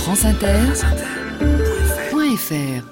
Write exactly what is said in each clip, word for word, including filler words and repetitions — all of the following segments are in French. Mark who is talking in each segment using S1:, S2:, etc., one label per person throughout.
S1: France Inter point F R.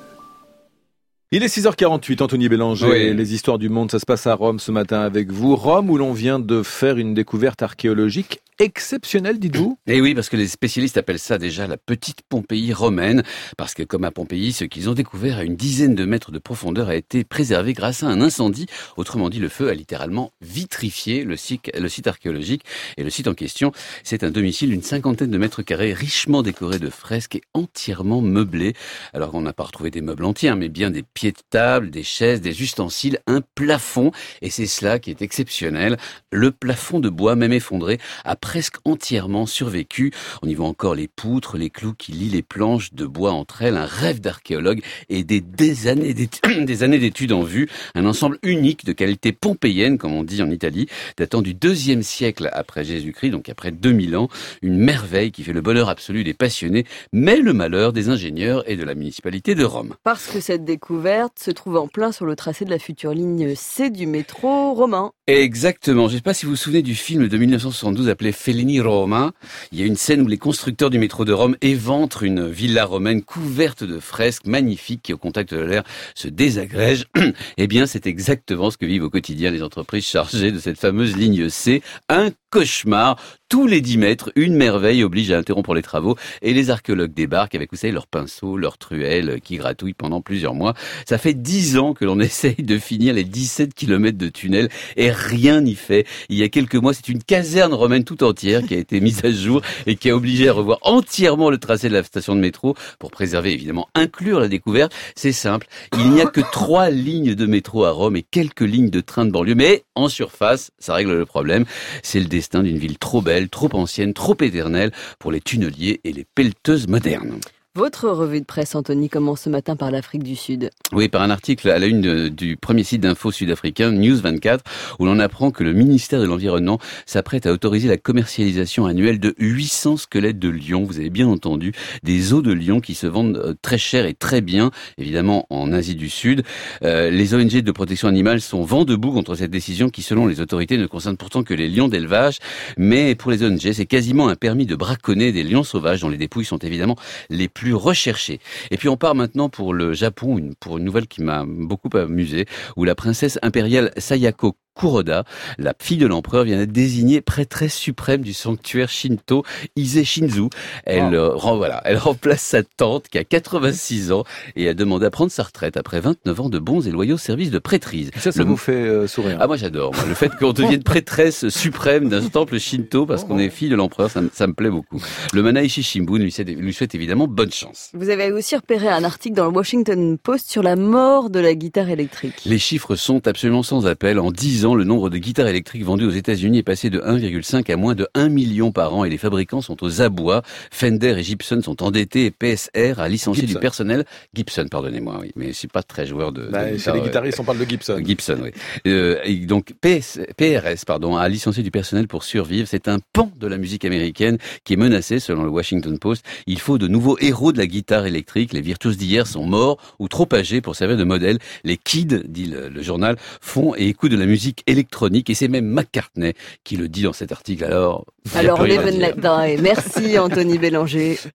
S2: Il est six heures quarante-huit, Anthony Bélanger,
S3: Oui.
S2: Les histoires du monde, ça se passe à Rome ce matin avec vous. Rome où l'on vient de faire une découverte archéologique exceptionnelle, dites-vous.
S3: Et oui, parce que les spécialistes appellent ça déjà la petite Pompéi romaine, parce que comme à Pompéi, ce qu'ils ont découvert à une dizaine de mètres de profondeur a été préservé grâce à un incendie. Autrement dit, le feu a littéralement vitrifié le site, le site archéologique. Et le site en question, c'est un domicile d'une cinquantaine de mètres carrés, richement décoré de fresques et entièrement meublé. Alors on n'a pas retrouvé des meubles entiers, mais bien des pieds de table, des chaises, des ustensiles, un plafond. Et c'est cela qui est exceptionnel. Le plafond de bois, même effondré, a presque entièrement survécu. On y voit encore les poutres, les clous qui lient les planches de bois entre elles. Un rêve d'archéologue et des, des années d'études, des années d'études en vue. Un ensemble unique de qualité pompéienne, comme on dit en Italie, datant du deuxième siècle après Jésus-Christ, donc après deux mille ans. Une merveille qui fait le bonheur absolu des passionnés, mais le malheur des ingénieurs et de la municipalité de Rome.
S4: Parce que cette découverte se trouve en plein sur le tracé de la future ligne C du métro romain.
S3: Exactement. Je ne sais pas si vous vous souvenez du film de dix-neuf cent soixante-douze appelé Fellini Roma. Il y a une scène où les constructeurs du métro de Rome éventrent une villa romaine couverte de fresques magnifiques qui, au contact de l'air, se désagrègent. Eh bien, c'est exactement ce que vivent au quotidien les entreprises chargées de cette fameuse ligne C. Un cauchemar. Tous les dix mètres, une merveille oblige à interrompre les travaux et les archéologues débarquent avec, vous savez, leurs pinceaux, leurs truelles qui gratouillent pendant plusieurs mois. Ça fait dix ans que l'on essaye de finir les dix-sept kilomètres de tunnel et rien n'y fait. Il y a quelques mois, c'est une caserne romaine tout entière qui a été mise à jour et qui a obligé à revoir entièrement le tracé de la station de métro pour préserver, évidemment, inclure la découverte. C'est simple. Il n'y a que trois lignes de métro à Rome et quelques lignes de train de banlieue. Mais en surface, ça règle le problème. C'est le destin d'une ville trop belle, trop ancienne, trop éternelle pour les tunneliers et les pelleteuses modernes.
S4: Votre revue de presse, Anthony, commence ce matin par l'Afrique du Sud.
S3: Oui, par un article à la une de, du premier site d'info sud-africain, News vingt-quatre, où l'on apprend que le ministère de l'Environnement s'apprête à autoriser la commercialisation annuelle de huit cents squelettes de lions. Vous avez bien entendu, des os de lions qui se vendent très cher et très bien, évidemment en Asie du Sud. Euh, les O N G de protection animale sont vent debout contre cette décision qui, selon les autorités, ne concerne pourtant que les lions d'élevage. Mais pour les O N G, c'est quasiment un permis de braconner des lions sauvages dont les dépouilles sont évidemment les plus recherché. Et puis on part maintenant pour le Japon, une, pour une nouvelle qui m'a beaucoup amusé, où la princesse impériale Sayako Kuroda, la fille de l'empereur, vient d'être désignée prêtresse suprême du sanctuaire Shinto Ise Shinzu. Elle, oh. euh, voilà, elle remplace sa tante qui a quatre-vingt-six ans et a demandé à prendre sa retraite après vingt-neuf ans de bons et loyaux services de prêtrise.
S2: Ça, ça
S3: le...
S2: vous fait euh, sourire.
S3: Ah, moi j'adore. Moi. Le fait qu'on devienne prêtresse suprême d'un temple Shinto parce qu'on est fille de l'empereur, ça, ça me plaît beaucoup. Le Manaishi Shimbun lui, lui souhaite évidemment bonne chance.
S4: Vous avez aussi repéré un article dans le Washington Post sur la mort de la guitare électrique.
S3: Les chiffres sont absolument sans appel. En dix ans, le nombre de guitares électriques vendues aux États-Unis est passé de un virgule cinq à moins de un million par an et les fabricants sont aux abois. Fender et Gibson sont endettés et P S R a licencié
S2: Gibson.
S3: du personnel. Gibson, pardonnez-moi, oui, mais je suis pas très joueur de.
S2: Bah,
S3: de
S2: chez les guitaristes, on parle de Gibson.
S3: Gibson, oui. Euh, et donc P S, P R S, pardon, a licencié du personnel pour survivre. C'est un pan de la musique américaine qui est menacé, selon le Washington Post. Il faut de nouveaux héros de la guitare électrique. Les virtuoses d'hier sont morts ou trop âgés pour servir de modèle. Les kids, dit le, le journal, font et écoutent de la musique électronique et c'est même McCartney qui le dit dans cet article. Alors,
S4: Alors, live and let die. Merci Anthony Bélanger.